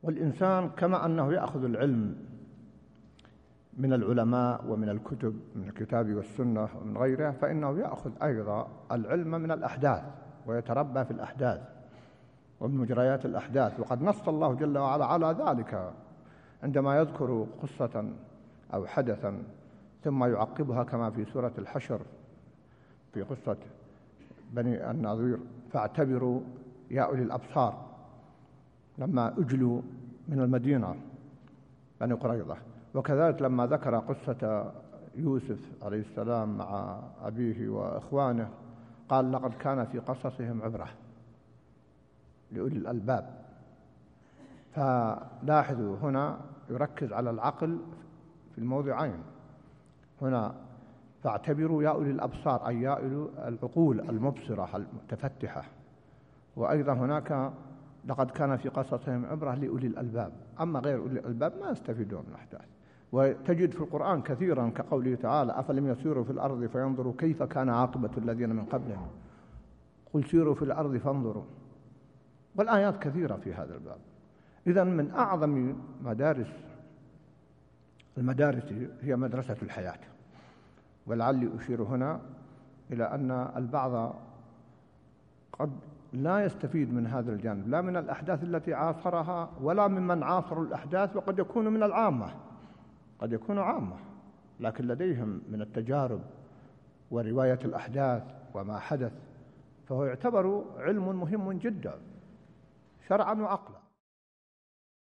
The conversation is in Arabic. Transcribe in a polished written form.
والإنسان كما أنه يأخذ العلم من العلماء ومن الكتب، من الكتاب والسنة ومن غيرها، فإنه يأخذ أيضا العلم من الأحداث ويتربى في الأحداث ومن مجريات الأحداث. وقد نص الله جل وعلا على ذلك عندما يذكر قصة أو حدثا ثم يعقبها كما في سورة الحشر في قصة بني النضير: فاعتبروا يا أولي الأبصار، لما أجلوا من المدينة بني قريظة. وكذلك لما ذكر قصة يوسف عليه السلام مع أبيه وإخوانه قال: لقد كان في قصصهم عبرة لأولي الألباب. فلاحظوا هنا يركز على العقل في الموضعين، هنا فاعتبروا يا أولي الأبصار أي يا أولي العقول المبصرة المتفتحة، وأيضا هناك لقد كان في قصصهم عبرة لأولي الألباب. أما غير أولي الألباب ما يستفيدون من الأحداث. وتجد في القرآن كثيرا كقوله تعالى: أفلم يسيروا في الأرض فينظروا كيف كان عاقبة الذين من قبلهم قل سيروا في الأرض فانظروا. والآيات كثيرة في هذا الباب. إذن من أعظم المدارس هي مدرسة الحياة. ولعلي أشير هنا إلى أن البعض قد لا يستفيد من هذا الجانب، لا من الأحداث التي عاصرها ولا ممن عاصروا الأحداث، وقد يكون من العامة، قد يكون عامة لكن لديهم من التجارب ورواية الأحداث وما حدث، فهو يعتبر علم مهم جدا شرعا وعقلا.